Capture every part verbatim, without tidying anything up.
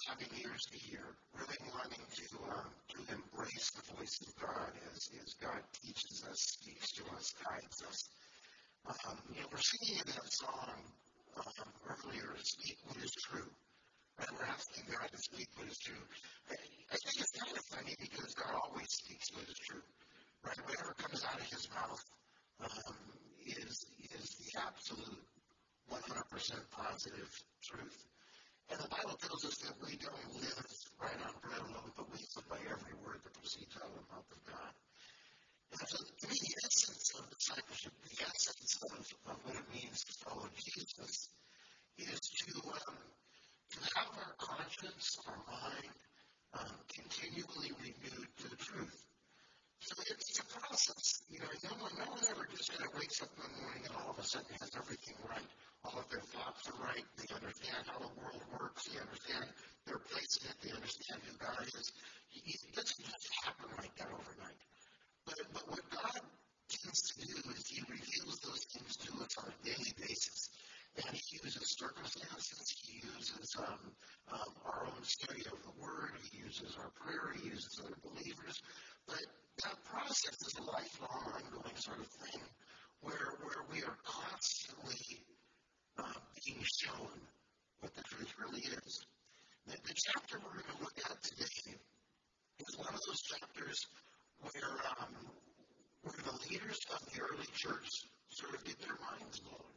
having ears to hear, really wanting to um, to embrace the voice of God as, as God teaches us, speaks to us, guides us. Um, you know, we're singing in that song um, earlier, "Speak what is true." Right? We're asking God to speak what is true. I, I think it's kind of funny because God always speaks what is true. Right? Whatever comes out of His mouth um, is is the absolute one hundred percent positive truth. And the Bible tells us that we don't live right on bread alone, but we live by every word that proceeds out of the mouth of God. And so, to me, the essence of discipleship, the essence of, of what it means to follow Jesus, is to um, to have our conscience, our mind, um, continually renewed to the truth. So it's a process. You know, no one, no one ever just kind of wakes up in the morning and all of a sudden has everything right. All of their thoughts are right. They understand how the world works. They understand their place in it. They understand who God is. It doesn't just happen like that overnight. But, but what God tends to do is He reveals those things to us on a daily basis. And He uses circumstances. He uses um, um, our own study of the Word. He uses our prayer. He uses other believers. But that process is a lifelong, ongoing sort of thing where, where we are constantly uh, being shown what the truth really is. The, the chapter we're going to look at today is one of those chapters where, um, where the leaders of the early church sort of get their minds blown.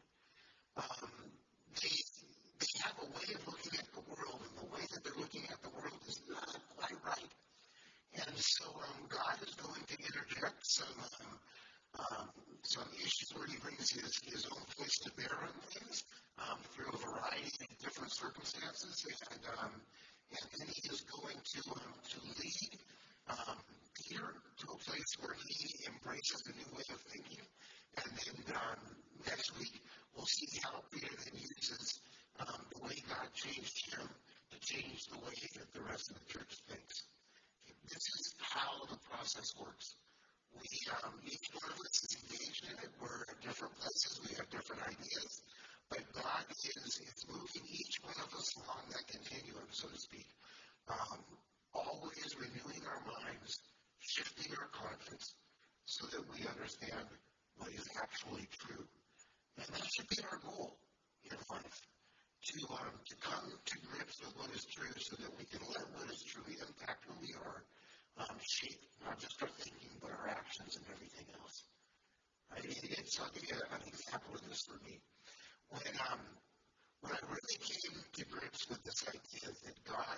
Um, they, they have a way of looking at the world, and the way that they're looking at the world is not quite right. And so um, God is going to interject some um, um, some issues where He brings His, his own voice to bear on things um, through a variety of different circumstances. And, um, and then He is going to, um, to lead um, Peter to a place where he embraces a new way of thinking. And then um, next week, we'll see how Peter then uses um, the way God changed him to change the way that the rest of the church thinks. This is how the process works. We, um, each one of us is engaged in it. We're at different places. We have different ideas. But God is, is moving each one of us along that continuum, so to speak. Um, always renewing our minds, shifting our conscience, so that we understand what is actually true. And that should be our goal in life, to, um, to come to grips with what is true so that we can let what is true impact who we are, um, shape not just our thinking, but our actions and everything else. Right? It, it's, I'll give you an example of this for me. When, um, when I really came to grips with this idea that God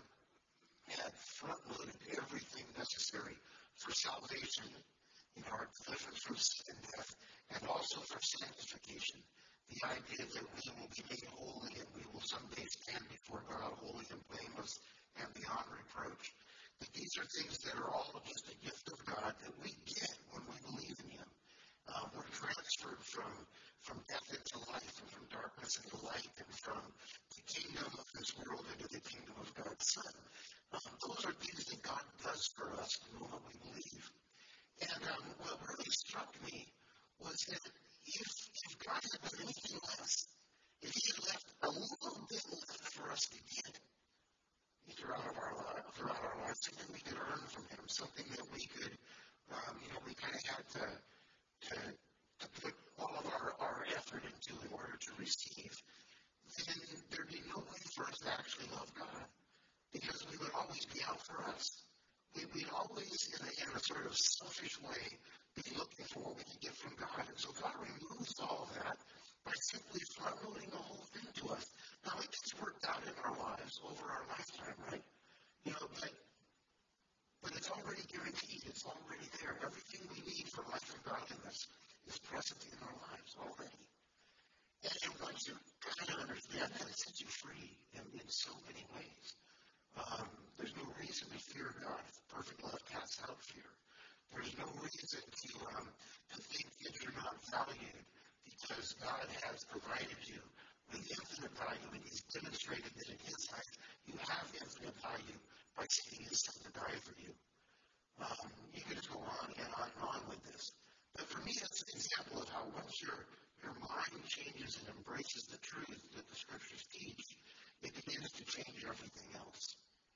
had front-loaded everything necessary for salvation, you know, our deliverance from sin and death, and also for sanctification. The idea that we will be made holy and we will someday stand before God holy and blameless and beyond reproach. That these are things that are all just a gift of God that we get when we believe in Him. Uh, we're transferred from, from death into life and from darkness into light and from the kingdom of this world into the kingdom of God's Son. Um, those are things that God does for us the moment we believe. And um, what really struck me was that if, if God had done anything less, if He had left a little bit left for us to get throughout of our lives, throughout our lives, something we could earn from Him, something that we could, um, you know, we kind of had to, to to put all of our, our effort into in order to receive, then there'd be no way for us to actually love God, because we would always be out for us. We, we'd always, in a, in a sort of selfish way, be looking for what we can get from God. And so God removes all of that by simply front-loading the whole thing to us. Now, it gets worked out in our lives over our lifetime, right? You know, but, but it's already guaranteed. It's already there. Everything we need for life and godliness is present in our lives already. And, and once you kind of understand that, it sets you free in, in so many ways. Um, there's no reason to fear God. Perfect love casts out fear. There's no reason to, um, to think that you're not valued because God has provided you with infinite value, and He's demonstrated that in His life you have infinite value by sending His Son to die for you. Um, you can just go on and on and on with this. But for me, it's an example of how once your, your mind changes and embraces the truth that the Scriptures teach, it begins to change everything else.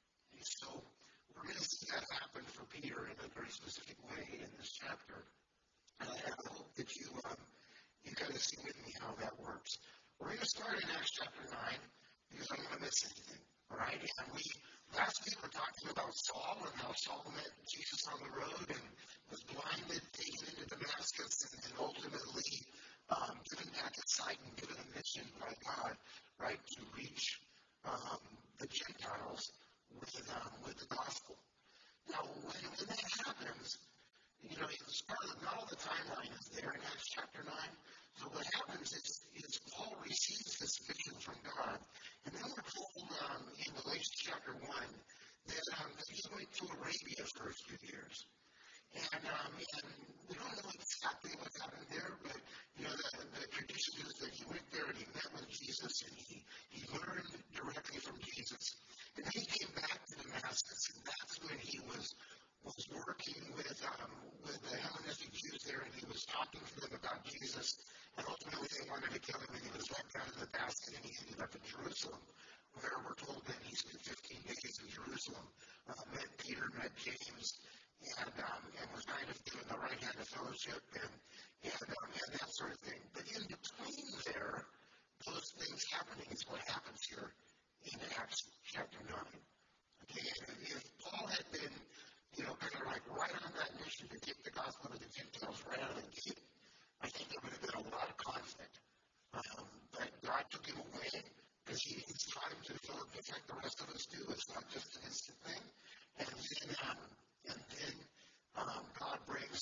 start in Acts chapter nine because I don't want to miss anything. All right? And we, last week, were talking about Saul and how Saul met Jesus on the road and was blinded, taken into Damascus, and, and ultimately um, given back his sight and given a mission by God, right, to reach um, the Gentiles with, um, with the gospel. Now, when, when that happens, you know, it's part of, not all the timeline is there in Acts chapter nine. So what happens is, is Paul receives this vision from God. And then we're told um, in Galatians chapter one that, um, that he went to Arabia for a few years. And, um, and we don't know exactly what happened there, but, you know, the, the tradition is that he went there and he met with Jesus and he, he learned directly from Jesus. And then he came back to Damascus, and that's when he was was working with um, with the Hellenistic Jews there, and he was talking to them about Jesus, and ultimately they wanted to kill him, and he was let down in the basket, and he ended up in Jerusalem, where we're told that he spent fifteen days in Jerusalem, uh, met Peter, met James, and um, and was kind of given the right hand of fellowship, and and, um, and that sort of thing. But in between there, those things happening is what happens here in Acts chapter nine. Okay, and if Paul had been, you know, kind of like right on that mission to take the gospel to the Gentiles right out of the gate, I think there would have been a lot of conflict. Um, but God took him away because he needs time to develop just like the rest of us do. It's not just an instant thing. And then, um, and then um, God brings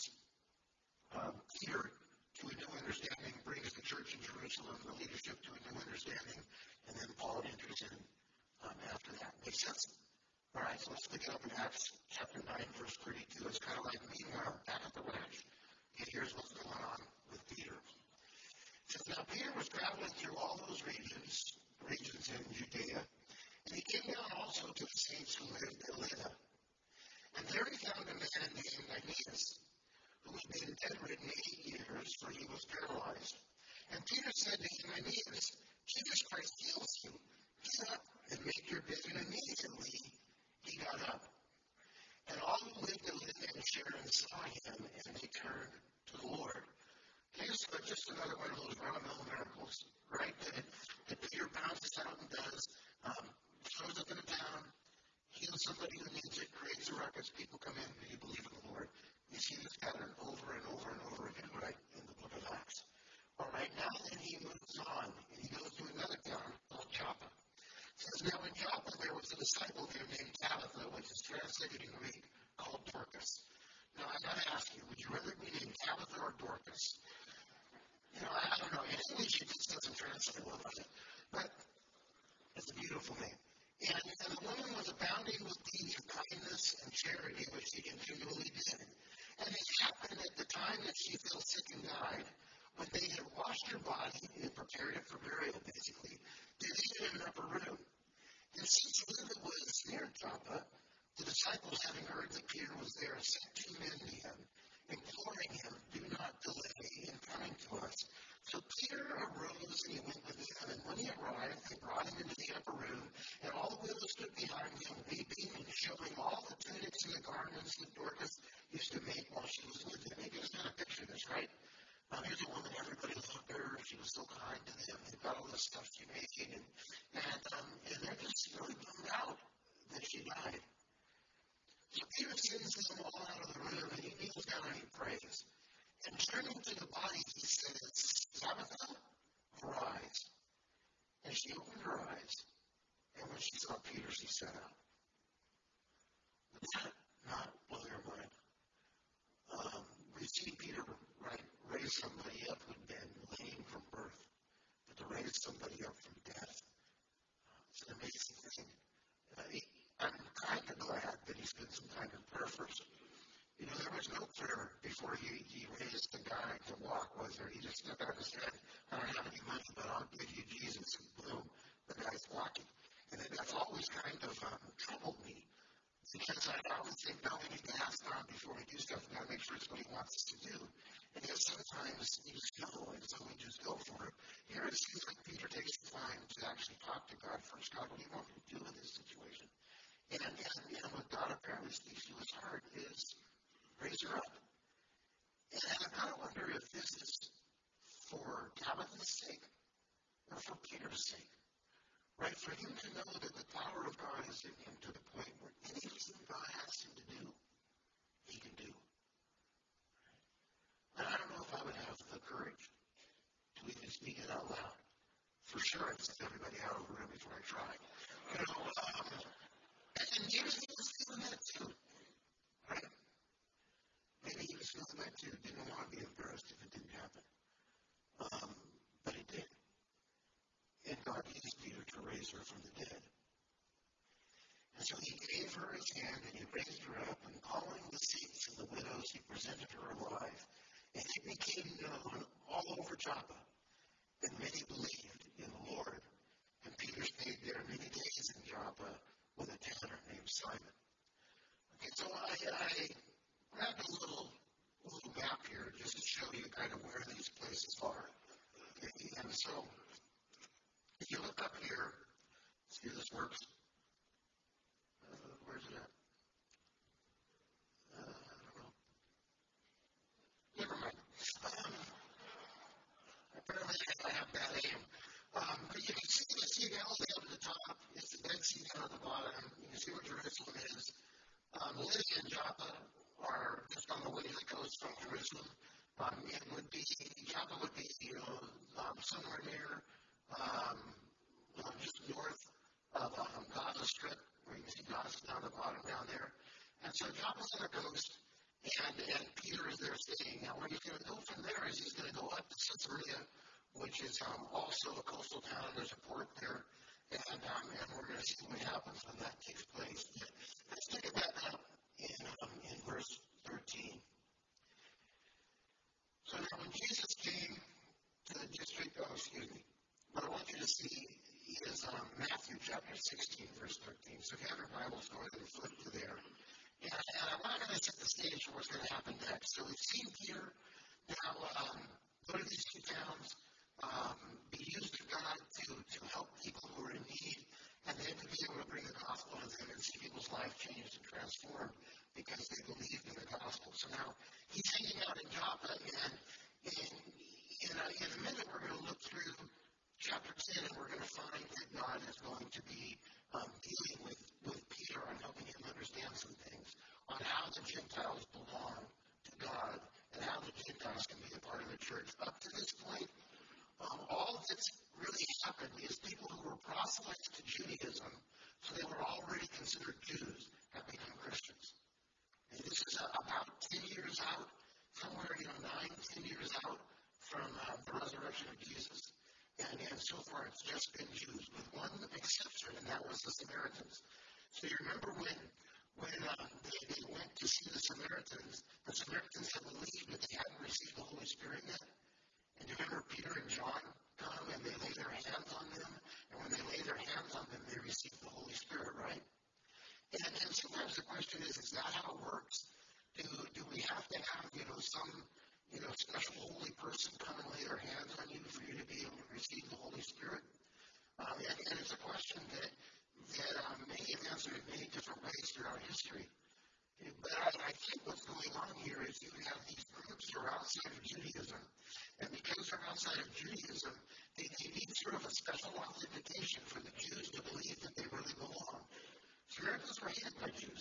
um, Peter to a new understanding, brings the church in Jerusalem, the leadership to a new understanding, and then Paul enters in um, after that. Make sense? All right, so let's pick it up in Acts chapter nine, verse thirty-two. It's kind of like, meanwhile, back at the ranch. And here's what's going on with Peter. It says, now Peter was traveling through all those regions, regions in Judea, and he came down also to the saints who lived in Lydda. And there he found a man named Aeneas, who had been bedridden eight years, for he was paralyzed. And Peter said to him, Aeneas, Jesus Christ heals you. Get up and make your bed. And immediately he got up. And all who lived in Lydda and Sharon saw him, and they turned to the Lord. Here's just another one of those run-of-the-mill miracles, right? That, that Peter bounces out and does, um, shows up in a town, heals somebody who needs it, creates a ruckus, people come in, and you believe in the Lord. You see this pattern over and over and over again, right, in the book of Acts. All right, now then he moves on, and he goes to another town called Joppa. It says, now in Joppa there was a disciple there named Tabitha, which is translated in Greek, called Dorcas. Now I got to ask you, would you rather be named Tabitha or Dorcas? You know, I, I don't know. In English it just doesn't translate well, does it? But it's a beautiful name. And, and the woman was abounding with deeds of kindness and charity, which she continually did. And it happened at the time that she fell sick and died, when they had washed her body and prepared it for burial, basically, they laid it in an upper room. And since Lydda was near Joppa, the disciples, having heard that Peter was there, sent two men to him, imploring him, do not delay in coming to us. So Peter arose and he went with them, and when he arrived, they brought him into the upper room, and all the widows stood behind him, weeping and showing all the tunics and the garments that Dorcas used to make while she was with them. Maybe just kind of picture this, right? Um, here's a woman, everybody loved her, she was so kind to them, they've got all this stuff she made, and, and, um, and they're just really bummed out that she died. So Peter sends them all out of the room, and he kneels down and he prays. And turning to the body, he says, Tabitha, arise. And she opened her eyes, and when she saw Peter, she sat up. Would that not blow your mind? Um, we see Peter, right, raise somebody up who'd been lame from birth, but to raise somebody up from death, it's an amazing thing. Uh, he, I'm kind of glad that he spent some time in prayer first. You know, there was no prayer before he, he raised the guy to walk, was there? He just stuck out his hand, I don't have any money, but I'll give you Jesus, and boom, the guy's walking. And that's always kind of um, troubled me. Because I always think, no, we need to ask God before we do stuff. We've got to make sure it's what he wants us to do. And yet sometimes you just know, and so we just go for it. Here it seems like Peter takes the time to actually talk to God first. God, what do you want me to do in this situation? And, and, and what God apparently speaks to his heart is raise her up. And I kind of wonder if this is for Tabitha's sake, Or for Peter's sake, right? For him to know that the power of God is in him to the point where anything God asks him to do, he can do. And I don't know if I would have the courage to even speak it out loud. For sure, I'd send everybody out of the room before I try. You know, um, and, and maybe he was feeling that too, right? Maybe he was feeling that too. Didn't want to be embarrassed if it didn't happen. Um, but it did. And God used Peter to raise her from the dead. And so he gave her his hand and he raised her up, and calling the saints and the widows, he presented her alive. And it became known all over Joppa, and many believed in the Lord. And Peter stayed there many days in Joppa with a tanner named Simon. Okay, so I, I grabbed a little, little map here just to show you kind of where these places are. Okay, and so if you look up here, see if this works. Uh, where's it at? Uh, I don't know. Never mind. Um, apparently I have bad aim. Um, but you can see the Sea of Galilee up at the top. It's the Dead Sea down at the bottom. You can see where Jerusalem is. Um, Lydia and Joppa are just on the way to the coast from Jerusalem. Um, it would be, Joppa would be, you know, um, somewhere near, um, you know, just north of um, Gaza Strip, where you can see Gaza down the bottom down there. And so Joppa's on the coast, and, and Peter is there staying. Now, where he's going to go from there is he's going to go up to Caesarea, which is um, also a coastal town. There's a port there, and, um, and we're going to see what happens when that takes place. Let's take it back up in, um, in verse thirteen. So now when Jesus came to the district, oh, excuse me, what I want you to see is um, Matthew chapter sixteen, verse thirteen. So if you have your Bibles, go ahead and flip to there. And, and I want to kind of set the stage for what's going to happen next. So we've seen Peter now um, go to these two towns, um, be used of God to, to help people who are in need, and then to be able to bring the gospel to them and see people's life changed and transformed because they believed in the gospel. So now he's hanging out in Joppa, and in, in, a, in a minute we're going to look through chapter ten, and we're going to find that God is going to be um, dealing with, with Peter and helping him understand some things on how the Gentiles belong to God and how the Gentiles can be a part of the church. Up to this point, um, all that's really happened is people who were proselytes to Judaism, so they were already considered Jews, have become Christians. And this is uh, about ten years out, somewhere, you know, nine, ten years out from uh, the resurrection of Jesus. And, and so far, it's just been Jews, with one exception, and that was the Samaritans. So you remember when when um, they, they went to see the Samaritans, the Samaritans had believed, but they hadn't received the Holy Spirit yet. And you remember Peter and John come and they lay their hands on them, and when they lay their hands on them, they receive the Holy Spirit, right? And, and sometimes the question is, is that how it works? Do, do we have to have, you know, some, you know, special holy person come and lay their hands on you for you to be able to receive the Holy Spirit? Um, and, and it's a question that, that um, many have answered in many different ways throughout history. But I, I think what's going on here is you have these groups who are outside of Judaism, and because they're outside of Judaism, they, they need sort of a special authentication for the Jews to believe that they really belong. Samaritans were hated by Jews.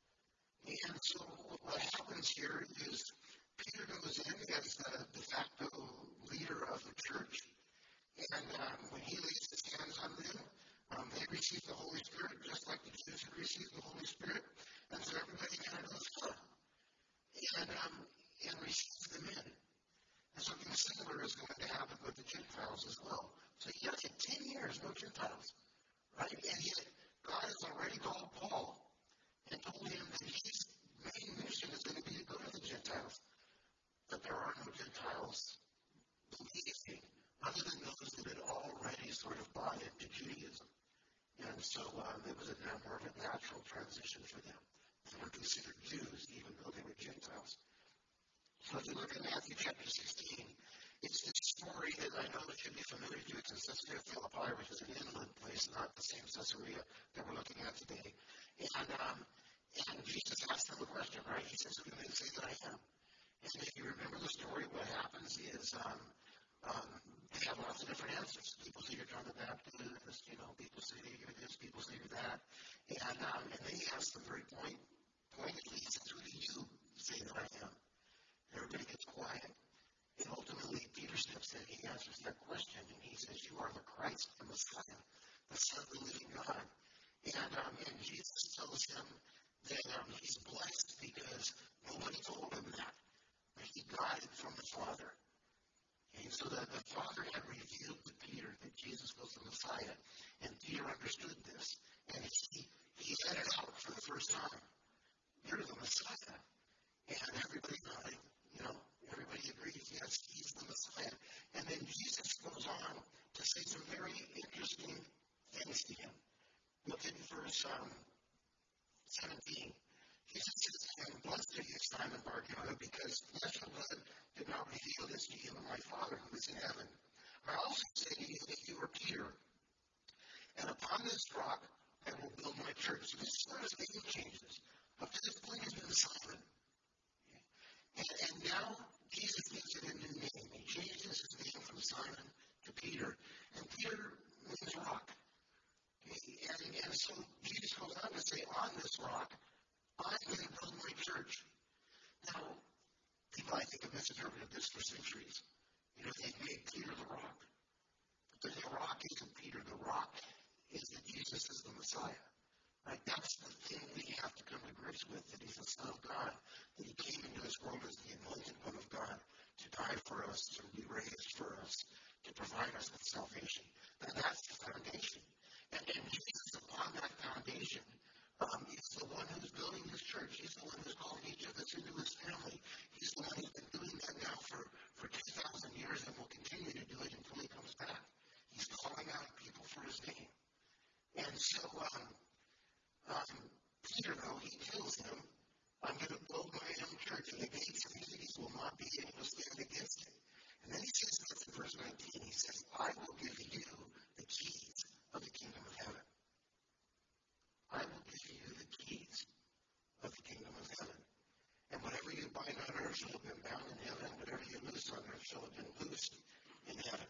And so what happens here is Peter goes in as the de facto leader of the church, and um, when he lays his hands on them, um, they receive the Holy Spirit just like the Jews had received the Holy Spirit. And so everybody kind of goes, huh, and, um, and receives them in. And something similar is going to happen with the Gentiles as well. So you got to take ten years, no Gentiles, right? And yet God has already called Paul and told him that his main mission is going to be to go to the Gentiles. But there are no Gentiles believing other than those that had already sort of bought into Judaism. And so um, it was a more of a natural transition for them. They were considered Jews even though they were Gentiles. So if you look at Matthew chapter sixteen, it's this story that I know that should be familiar to you. It's in Caesarea Philippi, which is an inland place, not the same Caesarea that we're looking at today. And, um, and Jesus asked them a question, right? He says, who do they say that I am? And if you remember the story, what happens is um, Um, they have lots of different answers. People say you're John the Baptist, you know, people say you're this, people say you're that. And, um, and then he asks them very point, pointedly, he says, who do you say that I am? And everybody gets quiet. And ultimately, Peter steps in, he answers that question, and he says, you are the Christ, the Messiah, the Son of the living God. And, um, and Jesus tells him that um, he's blessed because nobody told him that. But he got it from the Father. And so the, the Father had revealed to Peter that Jesus was the Messiah. And Peter understood this. And he, he let it out for the first time. You're the Messiah. And everybody nodded. You know, everybody agrees, yes, he's the Messiah. And then Jesus goes on to say some very interesting things to him. Look at verse um, seventeen. Jesus says to him, blessed are you, Simon Bar-Jonah, because flesh and blood did not reveal this to you, but my Father who is in heaven. I also say to you that you are Peter, and upon this rock I will build my church. So this is where his name changes. Up to this point, he's been Simon. And, and now Jesus gives it a new name. He changes his name from Simon to Peter. And Peter means rock. And, and so Jesus goes on to say, on this rock, I'm going to build my church. Now, people, I think, have misinterpreted this for centuries. You know, they've made Peter the rock. But the rock isn't Peter. The rock is that Jesus is the Messiah. Right? That's the thing we have to come to grips with, that he's the Son of God, that he came into this world as the anointed one of God to die for us, to be raised for us, to provide us with salvation. Now, that's the foundation. And, and Jesus, upon that foundation, um, is the one who's building his church. He's the one who's calling each of us into his family. He's the one who's been doing that now for, for two thousand years and will continue to do it until he comes back. He's calling out people for his name. And so, um, um, Peter, though, he tells him, I'm going to build my own church, and the gates of Hades will not be able to stand against it. And then he says this in verse nineteen. He says, I will give you the keys of the kingdom of heaven. I will give you the keys of the kingdom of heaven. And whatever you bind on earth shall have been bound in heaven. Whatever you loose on earth shall have been loosed in heaven.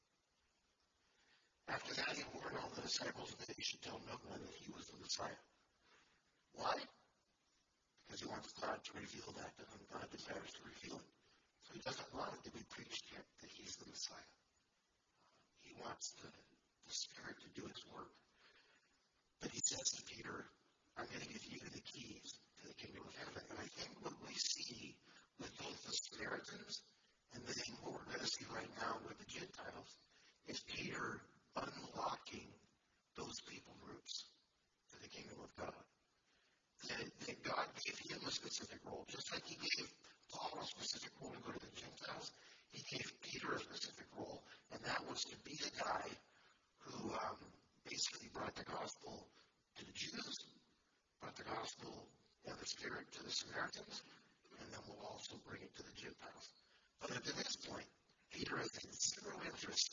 After that, he warned all the disciples that they should tell no one that he was the Messiah. Why? Because he wants God to reveal that to them. God desires to reveal it. So he doesn't want it to be preached yet that he's the Messiah. He wants the, the Spirit to do his work. But he says to Peter, I'm going to give you the keys to the kingdom of heaven. And I think what we see with both the Samaritans and then what we're going to see right now with the Gentiles is Peter unlocking those people groups to the kingdom of God. That, that God gave him a specific role. Just like he gave Paul a specific role to go to the Gentiles, he gave Peter a specific role, and that was to be the guy who um, basically brought the gospel to the Jews, brought the gospel and the Spirit to the Samaritans, and then we'll also bring it to the Gentiles. But up to this point, Peter has had zero interest,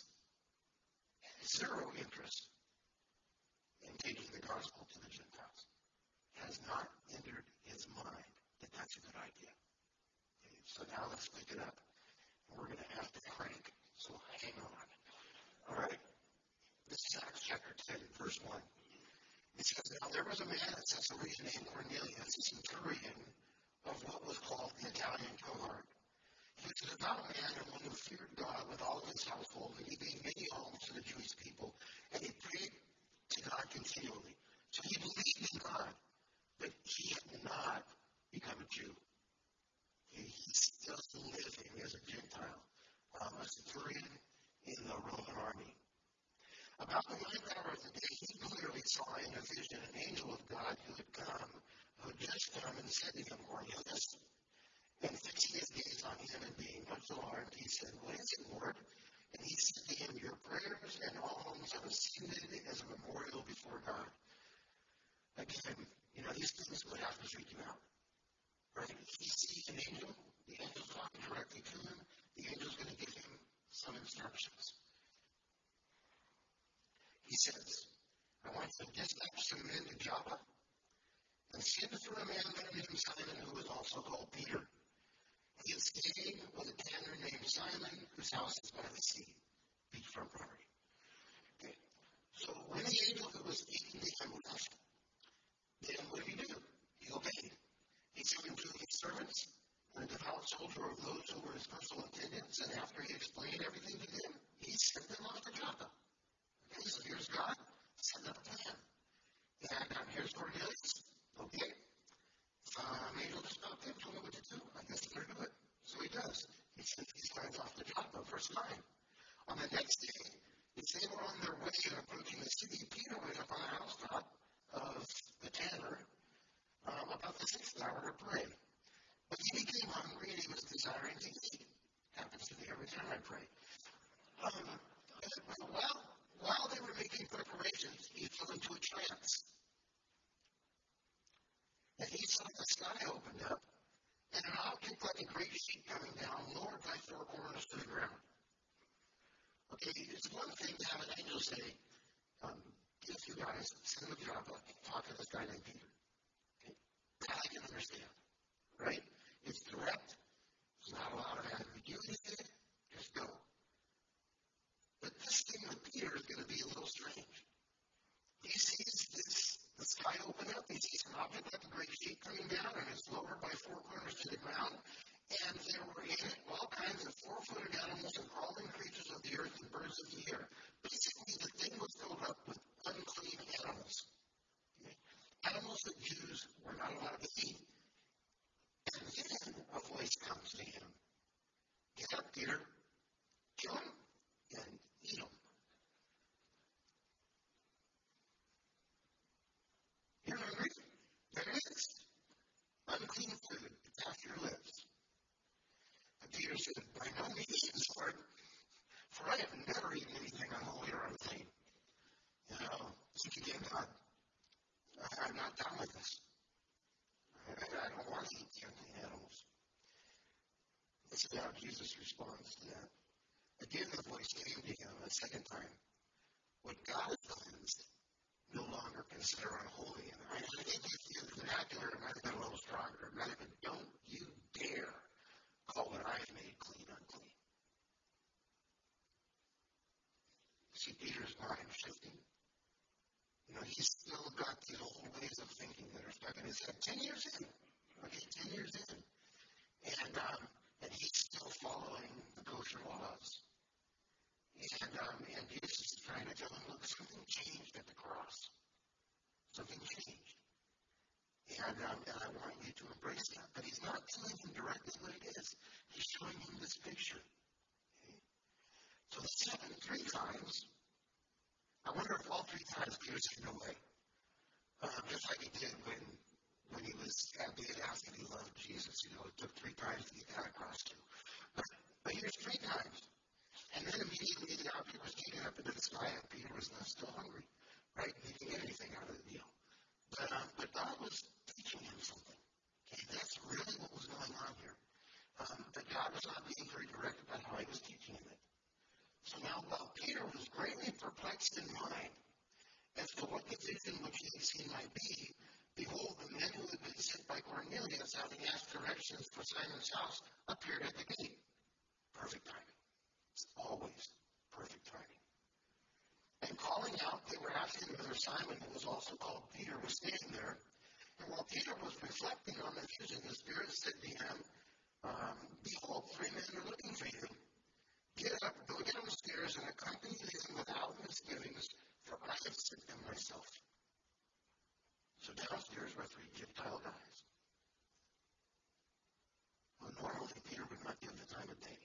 zero interest in taking the gospel to the Gentiles. Has not entered his mind that that's a good idea. Okay, so now let's pick it up. We're going to have to crank, so hang on. All right. This is Acts chapter ten, verse one. It says, now there was a man at Caesarea named Cornelius, a centurion of what was called the Italian cohort. He was a devout man and one who feared God with all of his household, and he gave many alms to the Jewish people, and he prayed to God continually. So he believed in God, but he had not become a Jew. He's still living as a Gentile, um, a centurion in the Roman army. About the ninth hour of the day, he clearly saw in a vision an angel of God who had come, who had just come and said to him, Cornelius, and fixing his gaze on him and being much alarmed, he said, what is it, Lord? And he said to him, your prayers and alms have ascended as a memorial before God. Again, you know, these things would have to freak you out. Right? He sees an angel, the angel's talking directly to him, the angel's going to give him some instructions. He says, I want you to dispatch some men to Joppa and send for a man by the name of Simon who is also called Peter. He is staying with a tanner named Simon, whose house is by the sea, beachfront property. Okay. So when the angel who was speaking to him left, then what did he do? He obeyed. He summoned two of his servants and a devout soldier of those who were his personal attendants, and after he explained everything to them, he sent them off to Joppa. Okay, so here's God setting up a plan. And um, here's Cornelius. Okay, um, angel just spoke to him, told me what to do. I guess he better do it. So he does. He sends these guys off to Joppa. Verse nine. On the next day, as they were on their way and approaching the city, Peter went up on the housetop of the tanner um, about the sixth hour to pray. But he became hungry and he was desiring to eat. Happens to me every time I pray. Um, and while, while they were making preparations, he fell into a trance. And he saw the sky opened up, and an object like a great sheet coming down, lowered by four corners to the ground. Okay, it's one thing to have an angel say, um, if you guys send a job up, talk to this guy named Peter. Okay, that I can understand, right? It's direct. There's not a lot of ambiguity in it. Just go. But this thing with Peter is going to be a little strange. He sees this, the sky open up. He sees an object like a great sheet coming down, and it's lowered by four corners to the ground. And there were in it all kinds of four-footed animals and crawling creatures of the earth and birds of the air. Basically, the thing was filled up with unclean animals. Okay? Animals that Jews were not allowed to eat. And then a voice comes to him. Get up, Peter. Kill him and eat him. You're hungry? There it is. Unclean food. It's after your lips. And Peter said, by no means, Lord, for I have never eaten anything unholy or unclean. You know, think again, God, I, I'm not done with this. I, I don't want to eat the unclean animals. This is how Jesus responds to that. Again, the voice came to him a second time. What God has cleansed, no longer consider unholy. And I, I think if you vernacular, it might have been a little stronger. It might have been, don't you dare call what I have made clean unclean. See Peter's mind shifting. You know, he's still got these old ways of thinking that are stuck in his head. Ten years in. Okay, ten years in. And, um, and he's still following the kosher laws. And, um, and Jesus is trying to tell him, look, something changed at the cross. Something changed. And, um, and I want you to embrace that. But he's not telling him directly what it is. He's showing him this picture. Okay? So this happened three times. I wonder if all three times Peter said, no way. Uh, just like he did when when he was at being asked if he loved Jesus. You know, it took three times to get that across to. But, but here's three times. And then immediately the object was taken up into the sky, and Peter was left still hungry. Right? He didn't get anything out of the deal. But, um, but God was teaching him something. Okay, that's really what was going on here. Um, but God was not being very direct about how he was teaching him it. So now, while Peter was greatly perplexed in mind as to what the vision which he had seen might be, behold, the men who had been sent by Cornelius, having asked directions for Simon's house, appeared at the gate. Perfect timing. It's always perfect timing. And calling out, they were asking whether Simon, who was also called Peter, was staying there. And while Peter was reflecting on the vision, the Spirit said to him, um, behold, three men are looking for you. Get up, go downstairs, and accompany them without misgivings, for I have sent them myself. So downstairs were three Gentile guys. Well, normally Peter would not give the time of day.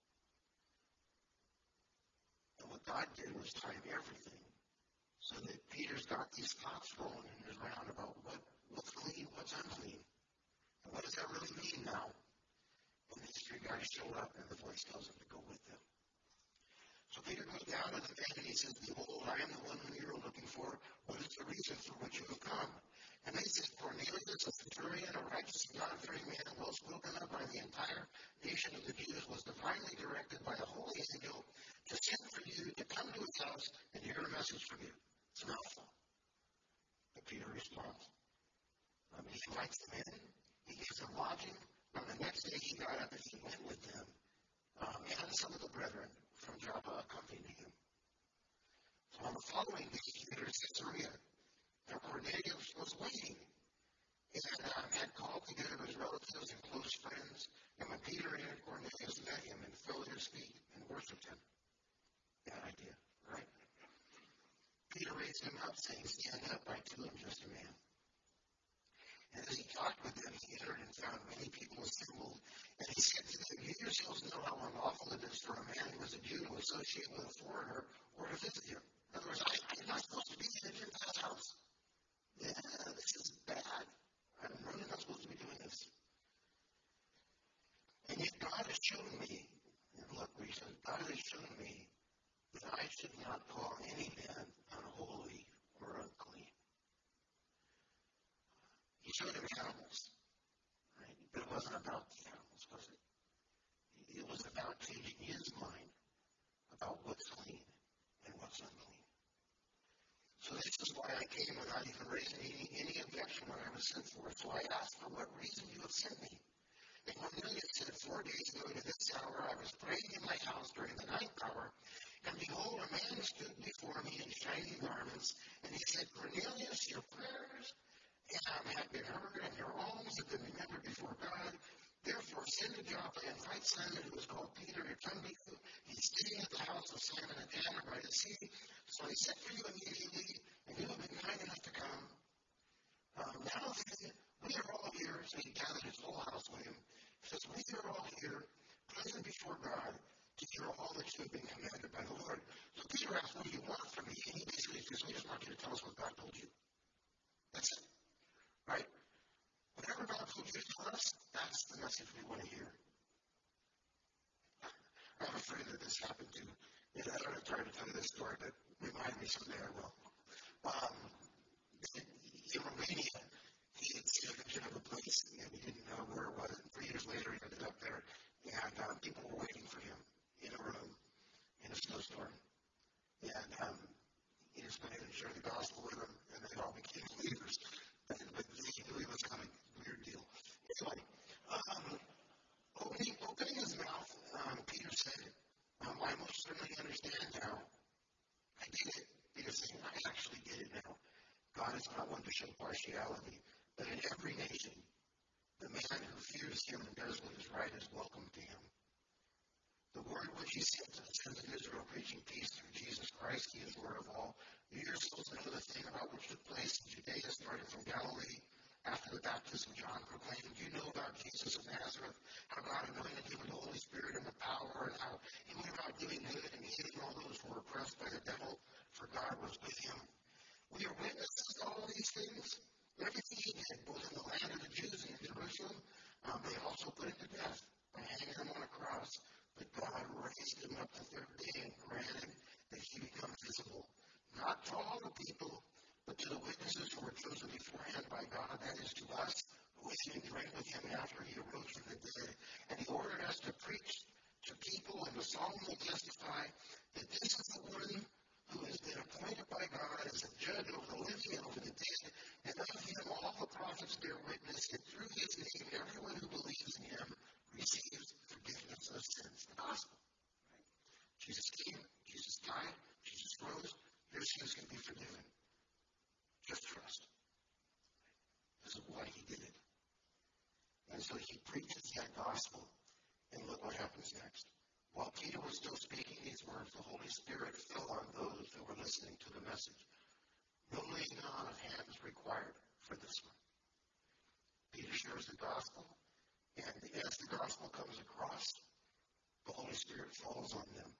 And what God did was time everything so that Peter's got these thoughts rolling in his round about what, what's clean, what's unclean. And what does that really mean now? And these three guys show up, and the voice tells him to go with them. So Peter goes down to the man, and he says, behold, I am the one whom you are looking for. What is the reason for which you have come? And they said, Cornelius, a centurion, a righteous and God-fearing man, well spoken of by the entire nation of the Jews, was divinely directed by a holy angel to send for you to come to his house and hear a message from you. It's a mouthful. But Peter responds. Um, he invites them in. He gives them lodging, On the next day he got up and he went with them, um, and some of the brethren from Joppa accompanied him. So on the following day he entered Caesarea. Now Cornelius was waiting and um, had called together his relatives and close friends. And when Peter entered, Cornelius met him and fell at his feet and worshipped him. Bad idea, right? Peter raised him up, saying, "Stand up, I too am just a man." And as he talked with them, he entered and found many people assembled. And he said to them, "You yourselves know how unlawful it is for a man who is a Jew to associate with a foreigner or to visit him." In other words, I, I'm not supposed to be in a Gentile's house. Yeah, this is bad. I'm really not supposed to be doing this. And yet God has shown me, and look what he says, God has shown me that I should not call any man unholy or unclean. He showed him animals, right? But it wasn't about the animals, was it? It was about changing his mind about what's clean and what's unclean. So this is why I came without even raising any, any objection when I was sent for. So I asked, "For what reason you have sent me?" And Cornelius said, "Four days ago to this hour I was praying in my house during the ninth hour, and behold, a man stood before me in shining garments, and he said, 'Cornelius, your prayers um, have been heard, and your alms have been remembered before God. Therefore send to Joppa and invite Simon, who is called Peter, to come to you. He's staying at the house of Simon and Anna by the sea.' So I sent for you immediately, and you have been kind enough to come. Um, now then, we are all here," so he gathered his whole house with him. He says, "We are all here, present before God, to hear all that you have been commanded by the Lord." So Peter asked, "What do you want from me?" And he basically says, "We just want you to tell us what God told you." That's it, right? Whatever God told you to tell us, that's the message we want to hear. I'm afraid that this happened to, you know, I don't have time to tell you this story, but remind me someday I will. Um, in Romania, he had seen a vision of a place, and he didn't know where it was. And three years later, he ended up there, and um, people were waiting for him in a room in a snowstorm. And um, he just went in and shared the gospel with them, and they all became believers. But, but he knew he was coming. Weird deal. Anyway, um, opening, opening his mouth, um, Peter said, um, "I most certainly understand now. I did it." Peter saying, "I actually did it now. God is not one to show partiality, but in every nation, the man who fears him and does what is right is welcome to him. The word which he sent to the sons of Israel, preaching peace through Jesus Christ, he is Lord of all. You yourselves know the thing about which took place in Judea, starting from Galilee, after the baptism John proclaimed. You know about Jesus of Nazareth, how God anointed him with the Holy Spirit and with power, and how he went about doing good and healing all those who were oppressed by the devil, for God was with him. We are witnesses to all these things. Everything he did, both in the land of the Jews and in Jerusalem, um, they also put him to death by hanging him on a cross. But God raised him up the third day and granted that he become visible, not to all the people, but to the witnesses who were chosen beforehand by God, that is, to us, who ate and drank with him after he arose from the dead. And he ordered us to preach to people and to solemnly testify that this is the one who has been appointed by God as a judge over the living and over the dead, and of him all the prophets bear witness, and through his name everyone who believes in him receives forgiveness of sins. The gospel. Right? Jesus came, Jesus died, Jesus rose, your sins can be forgiven. Just trust. This is why he did it. And so he preaches that gospel, and look what happens next. While Peter was still speaking these words, the Holy Spirit fell on those who were listening to the message. No laying on of hands required for this one. Peter shares the gospel, and as the gospel comes across, the Holy Spirit falls on them.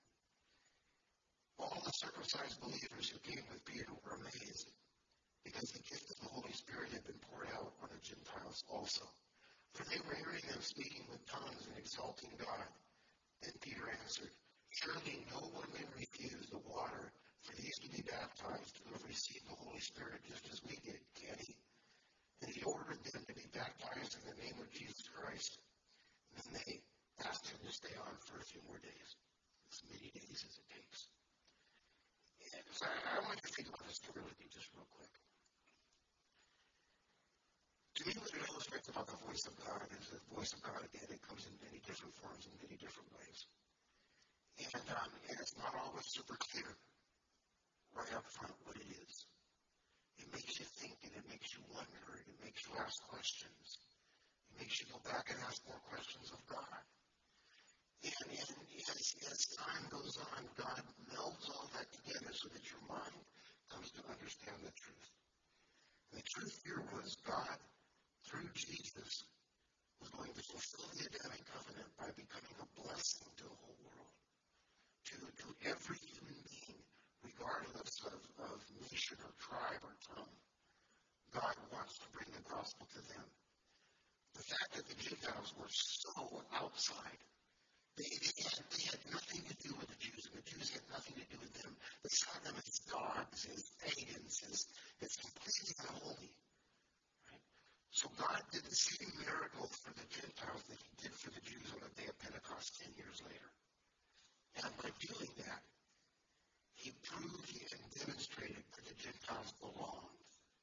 All the circumcised believers who came with Peter were amazed, because the gift of the Holy Spirit had been poured out on the Gentiles also. For they were hearing them speaking with tongues and exalting God. Then Peter answered, "Surely no one can refuse the water for these to be baptized who have received the Holy Spirit just as we did, can he?" And he ordered them to be baptized in the name of Jesus Christ. And then they asked him to stay on for a few more days, as many days as it takes. And so I, I want you to think about this story with me just real quick. To me, what it illustrates about the voice voice of God is the voice of God again. It comes in many different forms, in many different ways. And, um, and it's not always super clear right up front what it is. It makes you think, and it makes you wonder, and it makes you ask questions. It makes you go back and ask more questions of God. And, and as, as time goes on, God melds all that together so that your mind comes to understand the truth. And the truth here was God, through Jesus, was going to fulfill the Adamic covenant by becoming a blessing to the whole world, to, to every human being, regardless of, of nation or tribe or tongue. God wants to bring the gospel to them. The fact that the Gentiles were so outside, they, they, had, they had nothing to do with the Jews, and the Jews had nothing to do with them. They saw them as dogs, as pagans, as, as completely unholy. Right? So God did the same miracle for the Gentiles that he did for the Jews on the day of Pentecost ten years later. And by doing that, he proved and demonstrated that the Gentiles belonged.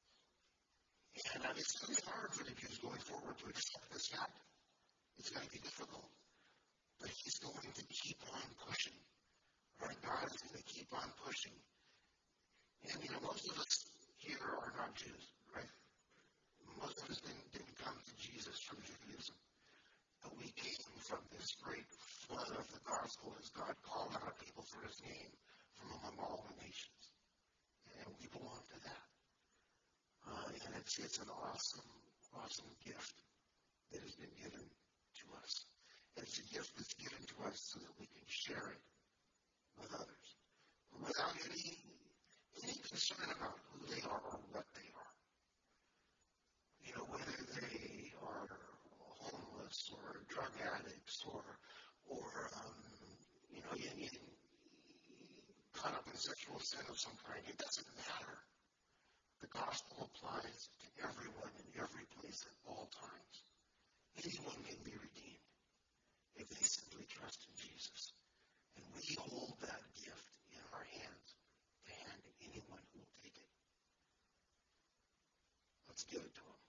And uh, it's going to be hard for the Jews going forward to accept this fact. It's going to be difficult. But he's going to keep on pushing. Right? God is going to keep on pushing. And, you know, most of us here are not Jews, right? Most of us didn't, didn't come to Jesus from Judaism. But we came from this great flood of the gospel as God called out people for his name from among all the nations. And we belong to that. Uh, and it's, it's an awesome, awesome gift that has been given to us. And it's a gift that's given to us so that we can share it with others without any, any concern about who they are or what they are. You know, whether they are homeless or drug addicts or, or um, you know, in, in, caught up in sexual sin of some kind, it doesn't matter. The gospel applies to everyone in every place at all times. Anyone can be redeemed if they simply trust in Jesus. And we hold that gift in our hands to hand to anyone who will take it. Let's give it to them.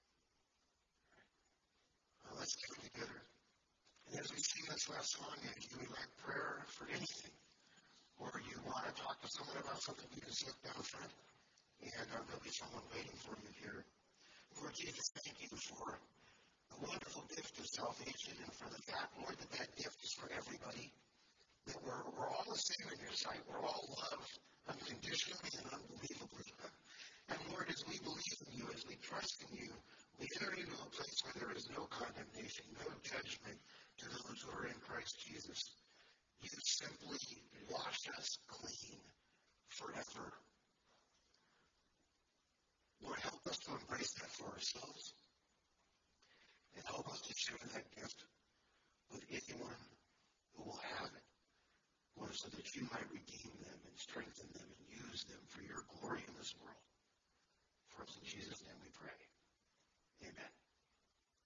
Well, let's give it together. And as we sing this last song, if you would like prayer for anything, or you want to talk to someone about something, you can sit down front. And uh, there'll be someone waiting for you here. Lord Jesus, thank you for the wonderful gift of salvation and for the fact, Lord, that that gift is for everybody. That we're, we're all the same in your sight. We're all loved unconditionally and unbelievably. And Lord, as we believe in you, as we trust in you, we enter into a place where there is no condemnation, no judgment to those who are in Christ Jesus. You simply wash us clean forever. Lord, help us to embrace that for ourselves. And help us to share that gift with anyone who will have it. Lord, so that you might redeem them and strengthen them and use them for your glory in this world. For us in Jesus' name we pray. Amen.